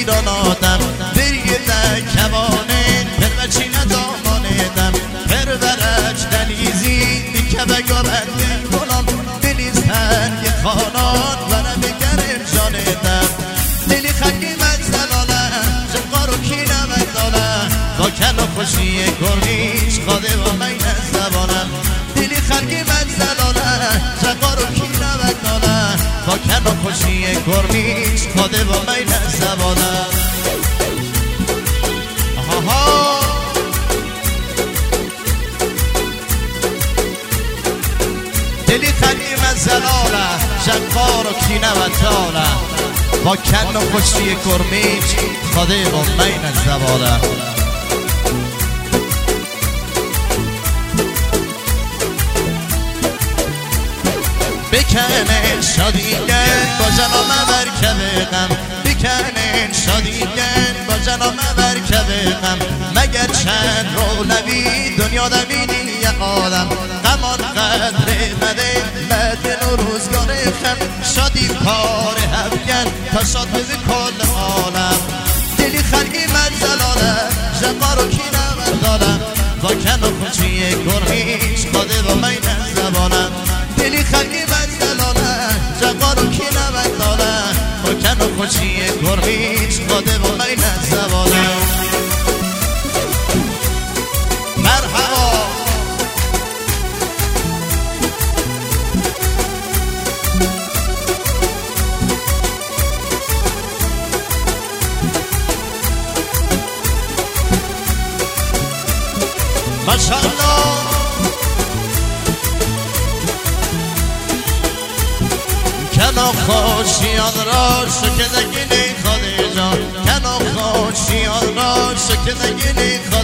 ایران آدم برگده کوانه پروچی ندامانیدم پرورش دلیزی دیکه بگابنده کنم دلیزن یه خانان ورم گرم جانیدم دلی خلقی مزدلاله جقارو کی نمداله با کل و خوشی گرمیش خاده و مین زبانم دلی خلقی مزدلاله جقارو کی نمداله با کل و خوشی گرمیش خاده و مین زبانم آها دلی خلقی مزدلاله جقارو کی نمداله با کن و خوشی گرمیش خاده و مین زبانم بکنن شادیگن با جنام برکب غم بکنن شادیگن با جنام برکب غم مگر چند رولوی دنیا دمینی یه آدم غمان قدر مده مدن و روزگار خم شادی کار هفگن تا شاد به کل عالم دلی خلقی منزلاله جقارو کی نمدالم با کن و خوشی گرمیش خاده و مین زبانم دلی خلقی منزلاله جقارو کی نمدالم با کن و خوشی گرمیش خاده و مین زبانم مرحبا ماشاءالله کنا خوشیان را شکدگی خاده جان کنا خوشیان را شکدگی